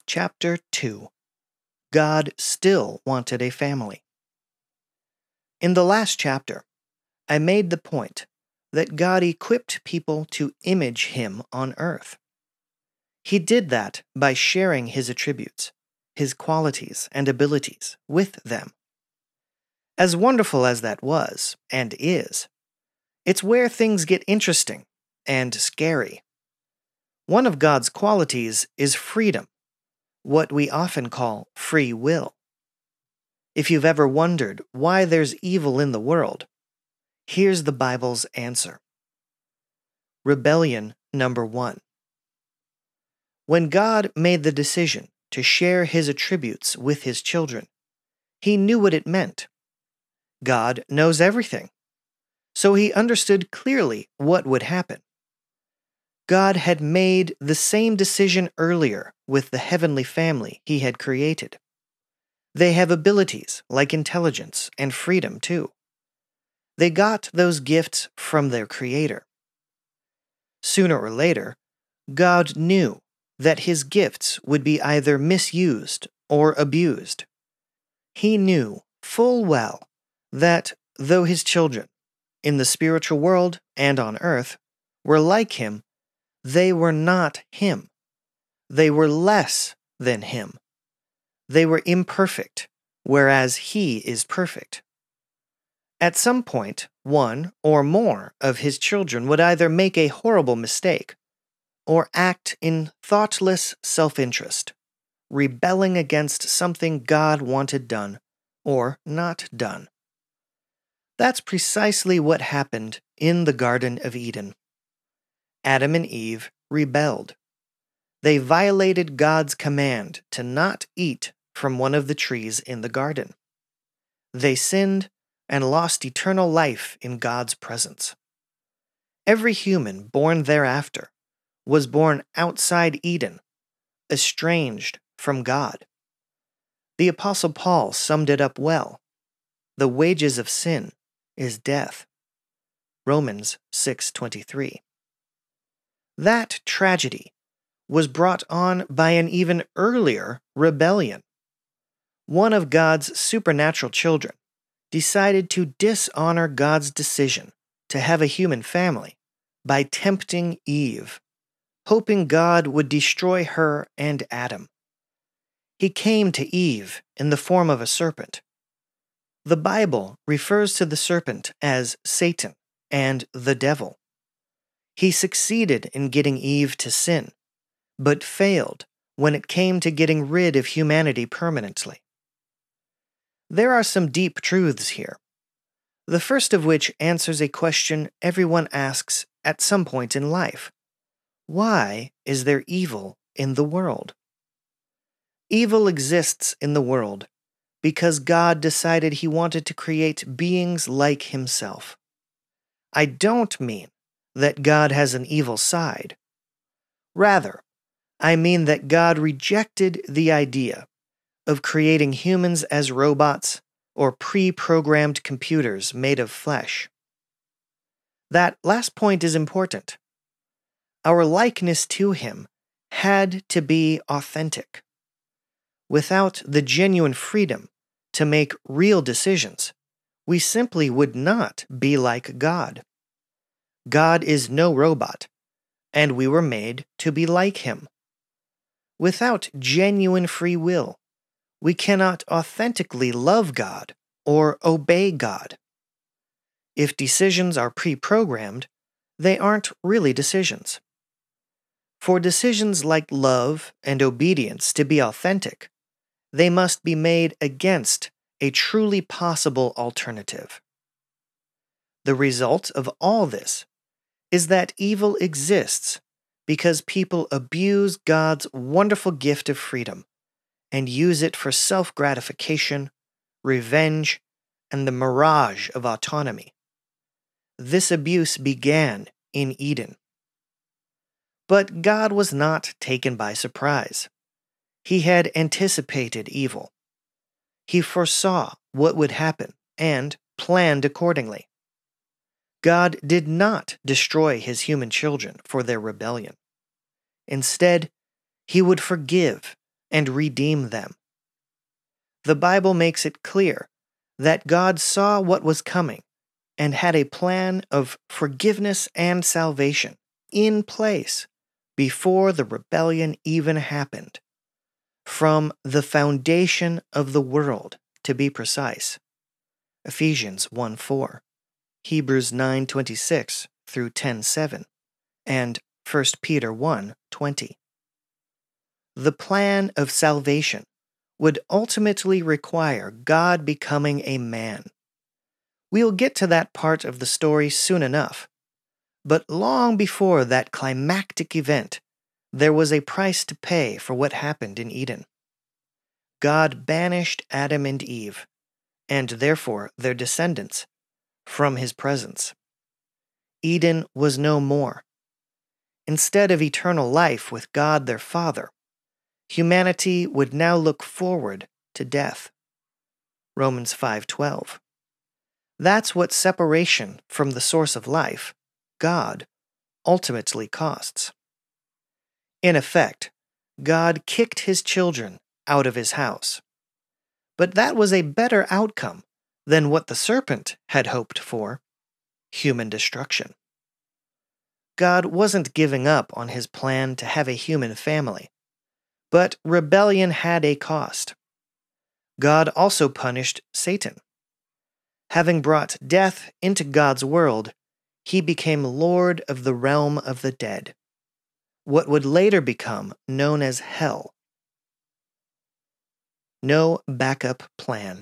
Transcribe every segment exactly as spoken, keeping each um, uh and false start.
Chapter two. God Still Wanted a Family. In the last chapter, I made the point that God equipped people to image Him on earth. He did that by sharing His attributes, His qualities and abilities with them. As wonderful as that was, and is, it's where things get interesting and scary. One of God's qualities is freedom, what we often call free will. If you've ever wondered why there's evil in the world, here's the Bible's answer. Rebellion number one. When God made the decision to share His attributes with His children, He knew what it meant. God knows everything, so He understood clearly what would happen. God had made the same decision earlier with the heavenly family He had created. They have abilities like intelligence and freedom too. They got those gifts from their Creator. Sooner or later, God knew that His gifts would be either misused or abused. He knew full well that though His children, in the spiritual world and on earth, were like Him, they were not Him. They were less than Him. They were imperfect, whereas He is perfect. At some point, one or more of His children would either make a horrible mistake or act in thoughtless self-interest, rebelling against something God wanted done or not done. That's precisely what happened in the Garden of Eden. Adam and Eve rebelled. They violated God's command to not eat from one of the trees in the garden. They sinned and lost eternal life in God's presence. Every human born thereafter was born outside Eden, estranged from God. The Apostle Paul summed it up well. The wages of sin is death. Romans six twenty-three. That tragedy was brought on by an even earlier rebellion. One of God's supernatural children decided to dishonor God's decision to have a human family by tempting Eve, hoping God would destroy her and Adam. He came to Eve in the form of a serpent. The Bible refers to the serpent as Satan and the devil. He succeeded in getting Eve to sin, but failed when it came to getting rid of humanity permanently. There are some deep truths here, the first of which answers a question everyone asks at some point in life. Why is there evil in the world? Evil exists in the world because God decided He wanted to create beings like Himself. I don't mean that God has an evil side. Rather, I mean that God rejected the idea of creating humans as robots or pre-programmed computers made of flesh. That last point is important. Our likeness to Him had to be authentic. Without the genuine freedom to make real decisions, we simply would not be like God. God is no robot, and we were made to be like Him. Without genuine free will, we cannot authentically love God or obey God. If decisions are pre-programmed, they aren't really decisions. For decisions like love and obedience to be authentic, they must be made against a truly possible alternative. The result of all this is that evil exists because people abuse God's wonderful gift of freedom and use it for self-gratification, revenge, and the mirage of autonomy. This abuse began in Eden. But God was not taken by surprise. He had anticipated evil. He foresaw what would happen and planned accordingly. God did not destroy His human children for their rebellion. Instead, He would forgive and redeem them. The Bible makes it clear that God saw what was coming and had a plan of forgiveness and salvation in place before the rebellion even happened, from the foundation of the world, to be precise. Ephesians one four, Hebrews nine twenty-six through ten seven, and First Peter one twenty. The plan of salvation would ultimately require God becoming a man. We'll get to that part of the story soon enough, but long before that climactic event, there was a price to pay for what happened in Eden. God banished Adam and Eve, and therefore their descendants, from his presence. Eden was no more. Instead of eternal life with God their Father, humanity would now look forward to death. Romans five twelve. That's what separation from the source of life, God, ultimately costs. In effect, God kicked his children out of his house. But that was a better outcome than what the serpent had hoped for: human destruction. God wasn't giving up on his plan to have a human family, but rebellion had a cost. God also punished Satan. Having brought death into God's world, he became Lord of the realm of the dead, what would later become known as hell. No backup plan.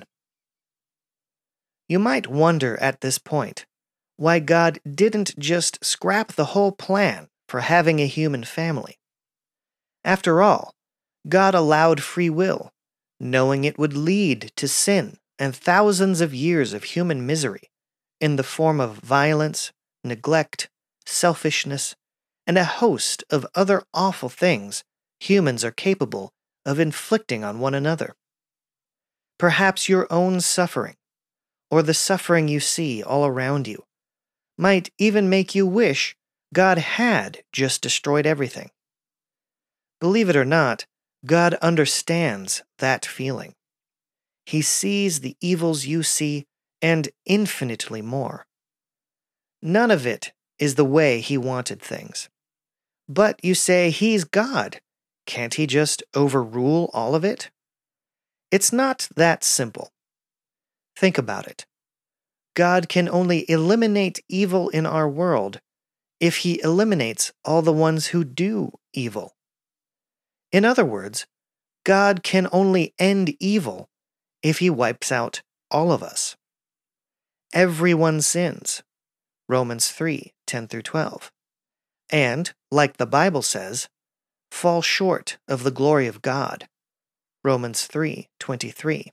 You might wonder at this point why God didn't just scrap the whole plan for having a human family. After all, God allowed free will, knowing it would lead to sin and thousands of years of human misery in the form of violence, neglect, selfishness, and a host of other awful things humans are capable of inflicting on one another. Perhaps your own suffering, or the suffering you see all around you, might even make you wish God had just destroyed everything. Believe it or not, God understands that feeling. He sees the evils you see and infinitely more. None of it is the way he wanted things. But you say he's God. Can't he just overrule all of it? It's not that simple. Think about it. God can only eliminate evil in our world if he eliminates all the ones who do evil. In other words, God can only end evil if he wipes out all of us. Everyone sins. Romans three ten through twelve. And, like the Bible says, fall short of the glory of God. Romans three twenty-three.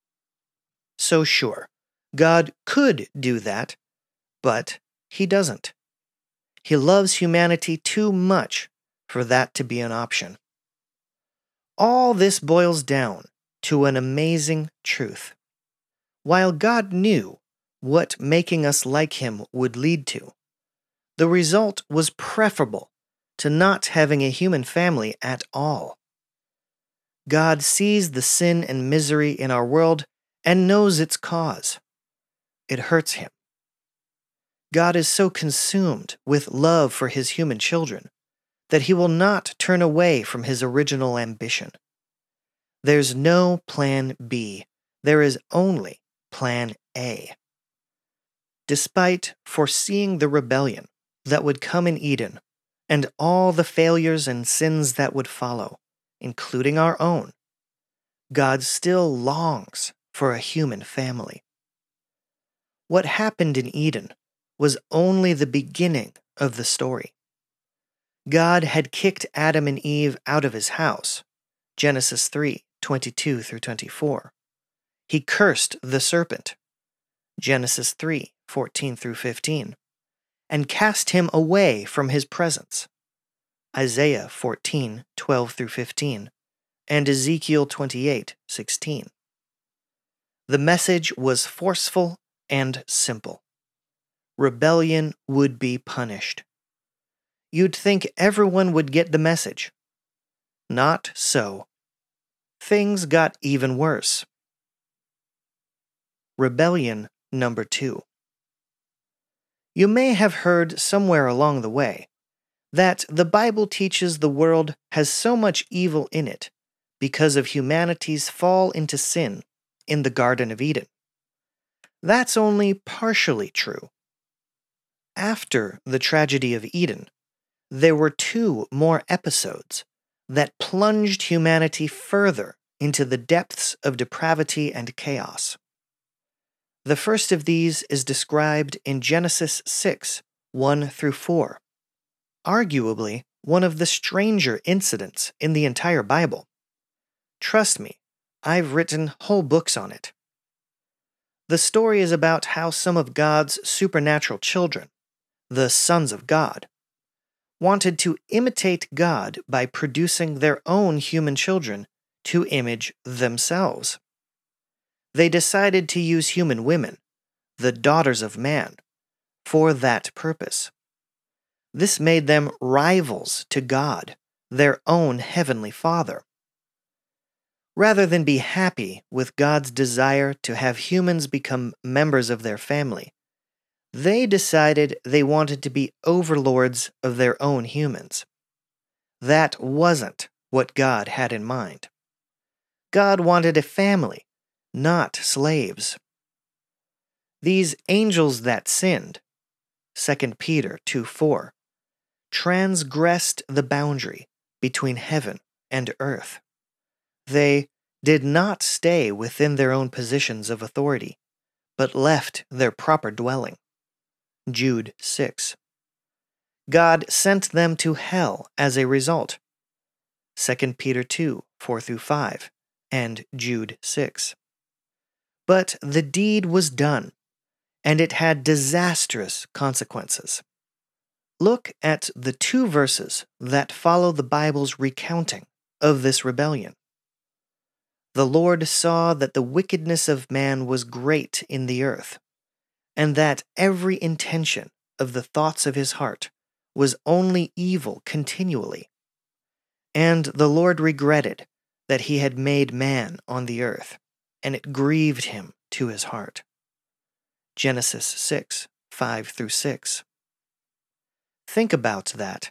So sure, God could do that, but he doesn't. He loves humanity too much for that to be an option. All this boils down to an amazing truth. While God knew what making us like him would lead to, the result was preferable to not having a human family at all. God sees the sin and misery in our world and knows its cause. It hurts him. God is so consumed with love for his human children that he will not turn away from his original ambition. There's no plan B. There is only plan A. Despite foreseeing the rebellion that would come in Eden and all the failures and sins that would follow, including our own, God still longs for a human family. What happened in Eden was only the beginning of the story. God had kicked Adam and Eve out of his house, Genesis three twenty-two through twenty-four. He cursed the serpent, Genesis three fourteen through fifteen, and cast him away from his presence, Isaiah fourteen twelve through fifteen, and Ezekiel twenty-eight sixteen. The message was forceful and simple. Rebellion would be punished. You'd think everyone would get the message. Not so. things got even worse. Rebellion number two. You may have heard somewhere along the way that the Bible teaches the world has so much evil in it because of humanity's fall into sin in the Garden of Eden. That's only partially true. After the tragedy of Eden, there were two more episodes that plunged humanity further into the depths of depravity and chaos. The first of these is described in Genesis six, one through four, arguably one of the stranger incidents in the entire Bible. Trust me, I've written whole books on it. The story is about how some of God's supernatural children, the sons of God, wanted to imitate God by producing their own human children to image themselves. They decided to use human women, the daughters of man, for that purpose. This made them rivals to God, their own heavenly Father. Rather than be happy with God's desire to have humans become members of their family, they decided they wanted to be overlords of their own humans. That wasn't what God had in mind. God wanted a family, not slaves. These angels that sinned, Second Peter two four, transgressed the boundary between heaven and earth. They did not stay within their own positions of authority, but left their proper dwelling. Jude six. God sent them to hell as a result. Second Peter two four through five, and Jude six. But the deed was done, and it had disastrous consequences. Look at the two verses that follow the Bible's recounting of this rebellion. The Lord saw that the wickedness of man was great in the earth, and that every intention of the thoughts of his heart was only evil continually. And the Lord regretted that he had made man on the earth, and it grieved him to his heart. Genesis six, five through six. Think about that.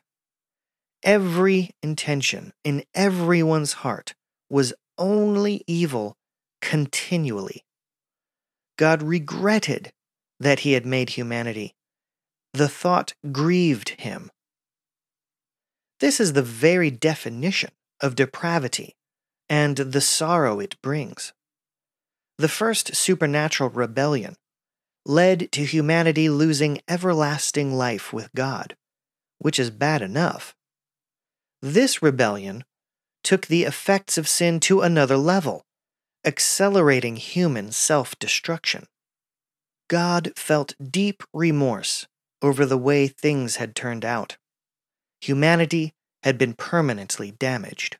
Every intention in everyone's heart was only evil continually. God regretted that he had made humanity. The thought grieved him. This is the very definition of depravity and the sorrow it brings. The first supernatural rebellion led to humanity losing everlasting life with God, which is bad enough. This rebellion took the effects of sin to another level, accelerating human self-destruction. God felt deep remorse over the way things had turned out. Humanity had been permanently damaged.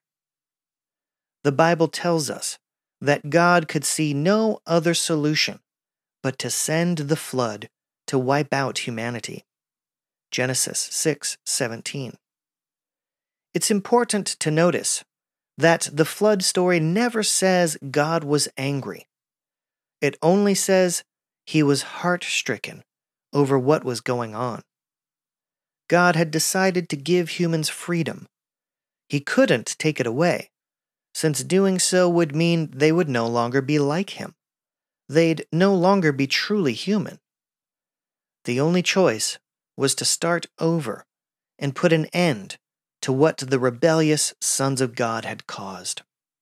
The Bible tells us that God could see no other solution but to send the flood to wipe out humanity. Genesis six seventeen. It's important to notice that the flood story never says God was angry. It only says he was heart-stricken over what was going on. God had decided to give humans freedom. He couldn't take it away, since doing so would mean they would no longer be like him. They'd no longer be truly human. The only choice was to start over and put an end to what the rebellious sons of God had caused.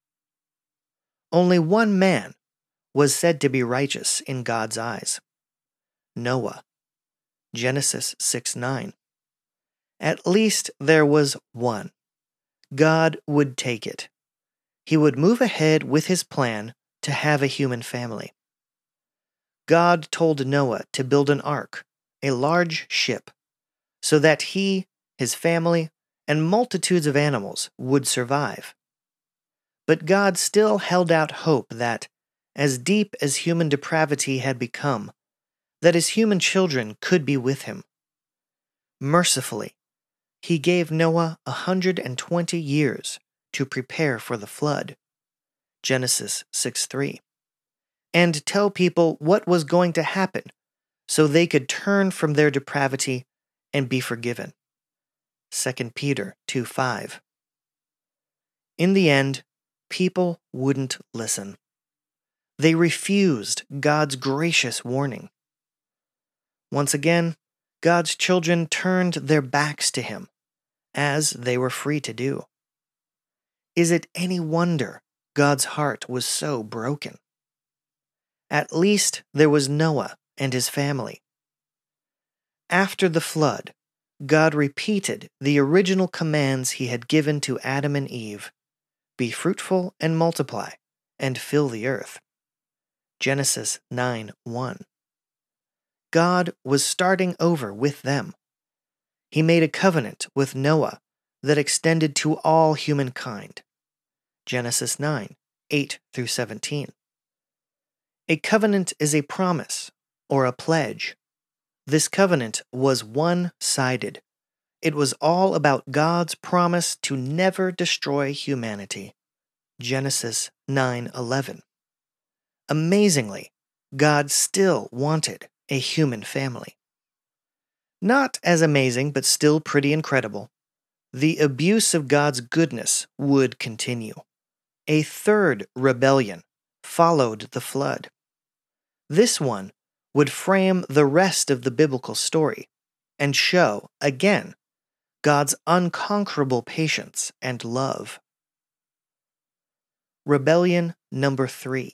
Only one man was said to be righteous in God's eyes: Noah. Genesis six nine. At least there was one. God would take it. He would move ahead with his plan to have a human family. God told Noah to build an ark, a large ship, so that he, his family, and multitudes of animals would survive. But God still held out hope that, as deep as human depravity had become, that his human children could be with him. Mercifully, he gave Noah a hundred and twenty years to prepare for the flood. Genesis six three, and tell people what was going to happen so they could turn from their depravity and be forgiven. Second Peter two five. In the end, people wouldn't listen. They refused God's gracious warning. Once again, God's children turned their backs to Him, as they were free to do. Is it any wonder God's heart was so broken? At least there was Noah and his family. After the flood, God repeated the original commands He had given to Adam and Eve: be fruitful and multiply, and fill the earth. Genesis nine one. God was starting over with them. He made a covenant with Noah that extended to all humankind. Genesis nine eight through seventeen. A covenant is a promise or a pledge. This covenant was one-sided. It was all about God's promise to never destroy humanity. Genesis nine eleven. Amazingly, God still wanted a human family. Not as amazing, but still pretty incredible, the abuse of God's goodness would continue. A third rebellion followed the flood. This one would frame the rest of the biblical story and show, again, God's unconquerable patience and love. Rebellion number three.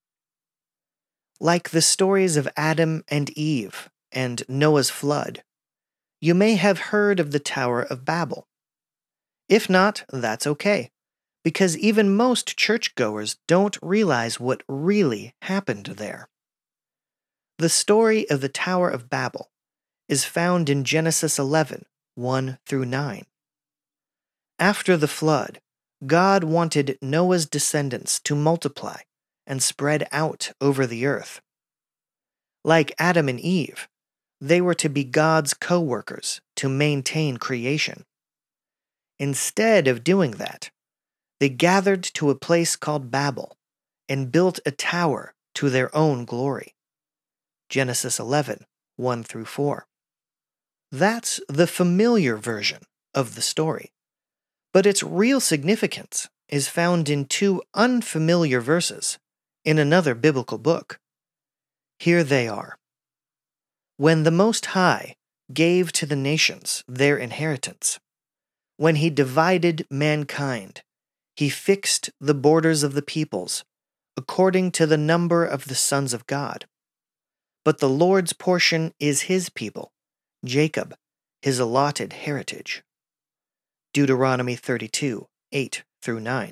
Like the stories of Adam and Eve and Noah's flood, you may have heard of the Tower of Babel. If not, that's okay, because even most churchgoers don't realize what really happened there. The story of the Tower of Babel is found in Genesis eleven, one through nine. After the flood, God wanted Noah's descendants to multiply and spread out over the earth. Like Adam and Eve, they were to be God's co-workers to maintain creation. Instead of doing that, they gathered to a place called Babel and built a tower to their own glory. Genesis eleven, one through four. That's the familiar version of the story, but its real significance is found in two unfamiliar verses in another biblical book. Here they are. When the Most High gave to the nations their inheritance, when He divided mankind, He fixed the borders of the peoples according to the number of the sons of God. But the Lord's portion is His people, Jacob, His allotted heritage. Deuteronomy thirty-two, eight through nine.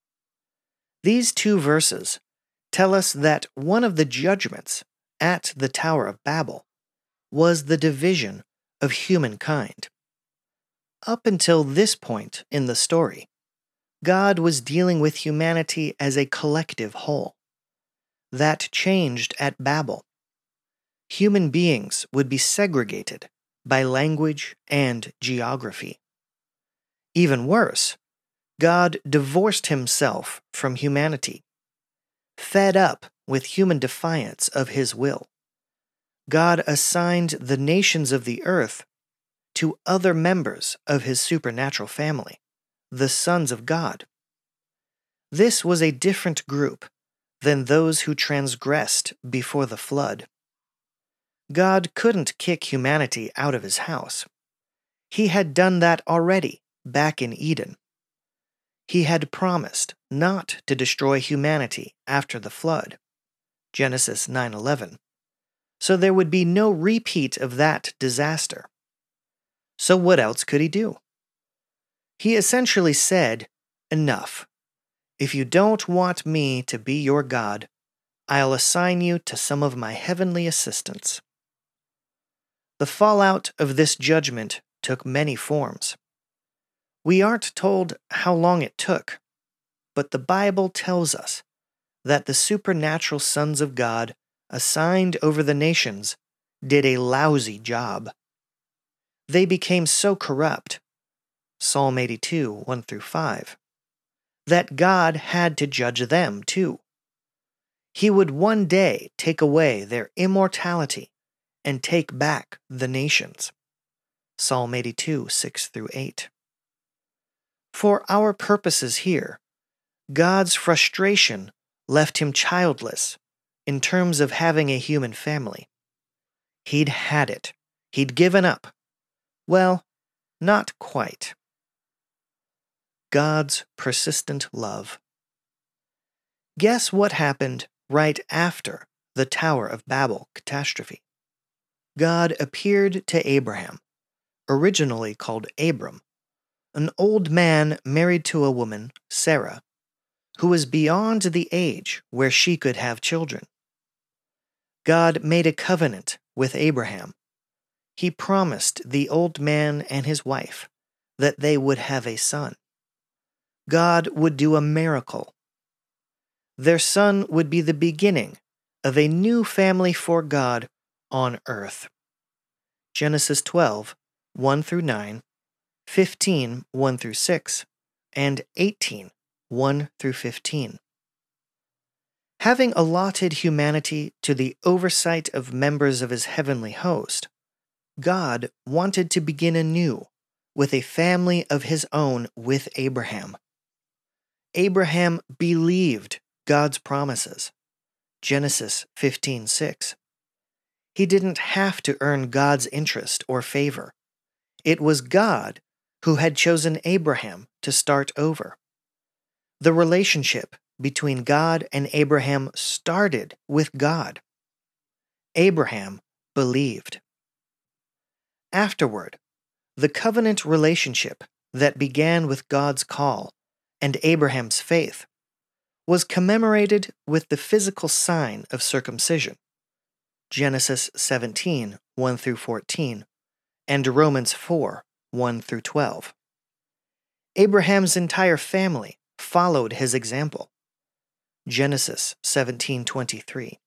These two verses tell us that one of the judgments at the Tower of Babel was the division of humankind. Up until this point in the story, God was dealing with humanity as a collective whole. That changed at Babel. Human beings would be segregated by language and geography. Even worse, God divorced Himself from humanity. Fed up with human defiance of His will, God assigned the nations of the earth to other members of His supernatural family, the sons of God. This was a different group than those who transgressed before the flood. God couldn't kick humanity out of His house. He had done that already back in Eden. He had promised not to destroy humanity after the flood, Genesis nine eleven, so there would be no repeat of that disaster. So what else could He do? He essentially said, enough. If you don't want me to be your God, I'll assign you to some of my heavenly assistants. The fallout of this judgment took many forms. We aren't told how long it took, but the Bible tells us that the supernatural sons of God assigned over the nations did a lousy job. They became so corrupt, Psalm eighty-two, one through five, that God had to judge them too. He would one day take away their immortality and take back the nations. Psalm eighty-two, six through eight. For our purposes here, God's frustration left him childless in terms of having a human family. He'd had it. He'd given up. Well, not quite. God's persistent love. Guess what happened right after the Tower of Babel catastrophe? God appeared to Abraham, originally called Abram, an old man married to a woman, Sarah, who was beyond the age where she could have children. God made a covenant with Abraham. He promised the old man and his wife that they would have a son. God would do a miracle. Their son would be the beginning of a new family for God on earth. Genesis twelve, one through nine, fifteen, one through six, and eighteen, one through fifteen. Having allotted humanity to the oversight of members of his heavenly host, God wanted to begin anew with a family of his own with Abraham. Abraham believed God's promises. Genesis fifteen, six. He didn't have to earn God's interest or favor. It was God who had chosen Abraham to start over. The relationship between God and Abraham started with God. Abraham believed. Afterward, the covenant relationship that began with God's call and Abraham's faith was commemorated with the physical sign of circumcision, Genesis seventeen, one through fourteen, and Romans four, one through twelve. Abraham's entire family followed his example, Genesis seventeen, twenty-three.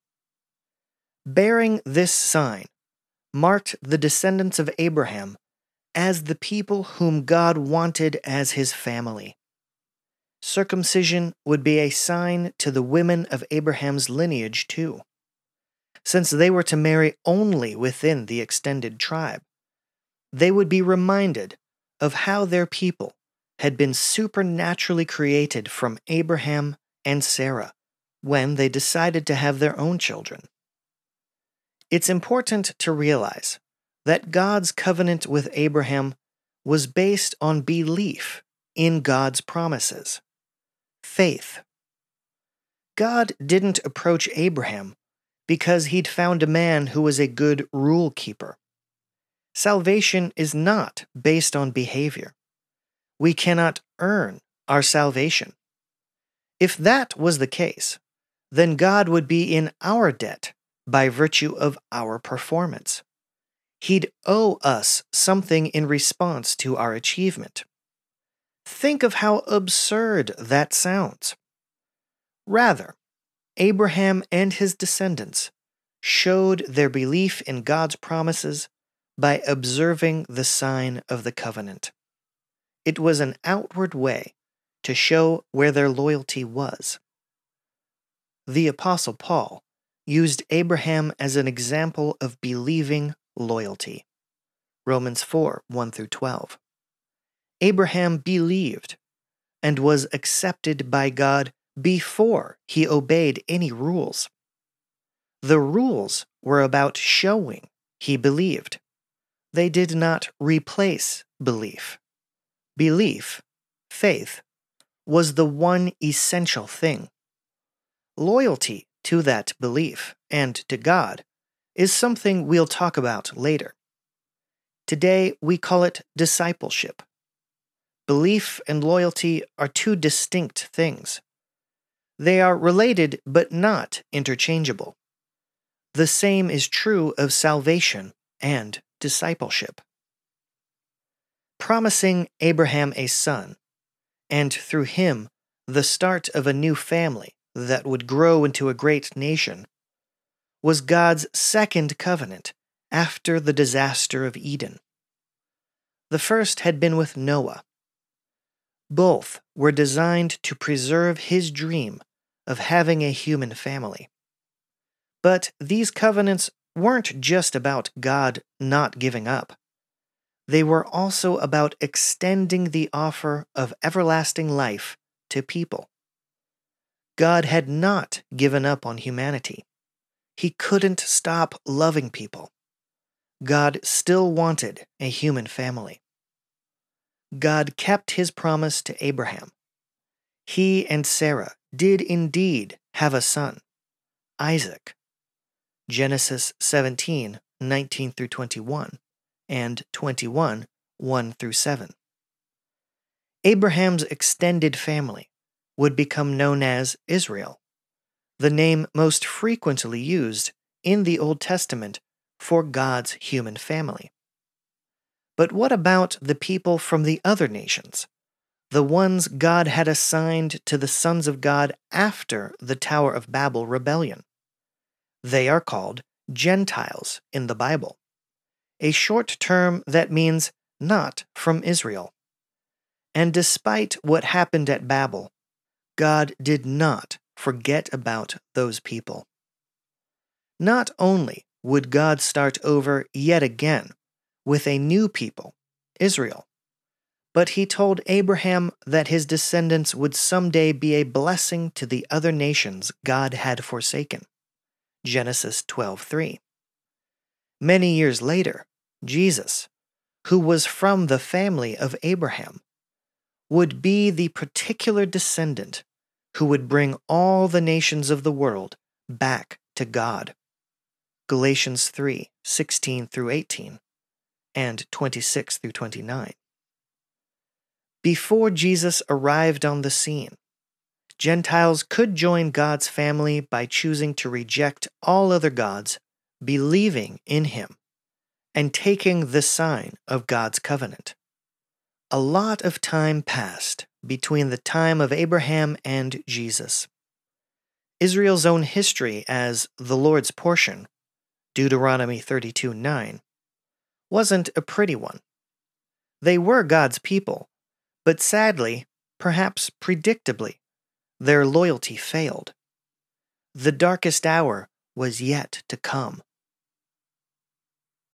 Bearing this sign marked the descendants of Abraham as the people whom God wanted as his family. Circumcision would be a sign to the women of Abraham's lineage too, since they were to marry only within the extended tribe. They would be reminded of how their people had been supernaturally created from Abraham and Sarah when they decided to have their own children. It's important to realize that God's covenant with Abraham was based on belief in God's promises. Faith. God didn't approach Abraham because he'd found a man who was a good rule keeper. Salvation is not based on behavior. We cannot earn our salvation. If that was the case, then God would be in our debt by virtue of our performance. He'd owe us something in response to our achievement. Think of how absurd that sounds. Rather, Abraham and his descendants showed their belief in God's promises by observing the sign of the covenant. It was an outward way to show where their loyalty was. The Apostle Paul used Abraham as an example of believing loyalty. Romans four, one through twelve. Abraham believed and was accepted by God before he obeyed any rules. The rules were about showing he believed. They did not replace belief. Belief, faith, was the one essential thing. Loyalty to that belief and to God is something we'll talk about later. Today, we call it discipleship. Belief and loyalty are two distinct things. They are related but not interchangeable. The same is true of salvation and discipleship. Promising Abraham a son, and through him the start of a new family that would grow into a great nation, was God's second covenant after the disaster of Eden. The first had been with Noah. Both were designed to preserve his dream of having a human family. But these covenants weren't just about God not giving up. They were also about extending the offer of everlasting life to people. God had not given up on humanity. He couldn't stop loving people. God still wanted a human family. God kept his promise to Abraham. He and Sarah did indeed have a son, Isaac. Genesis seventeen, nineteen through twenty-one, and twenty-one, one through seven. Abraham's extended family would become known as Israel, the name most frequently used in the Old Testament for God's human family. But what about the people from the other nations, the ones God had assigned to the sons of God after the Tower of Babel rebellion? They are called Gentiles in the Bible, a short term that means not from Israel. And despite what happened at Babel, God did not forget about those people. Not only would God start over yet again with a new people, Israel, but he told Abraham that his descendants would someday be a blessing to the other nations God had forsaken. Genesis twelve three. Many years later, Jesus, who was from the family of Abraham, would be the particular descendant who would bring all the nations of the world back to God. Galatians three sixteen through eighteen and twenty-six through twenty-nine. Before Jesus arrived on the scene, Gentiles could join God's family by choosing to reject all other gods, believing in him, and taking the sign of God's covenant. A lot of time passed between the time of Abraham and Jesus. Israel's own history as the Lord's portion, Deuteronomy thirty-two nine, wasn't a pretty one. They were God's people, but sadly, perhaps predictably, their loyalty failed. The darkest hour was yet to come.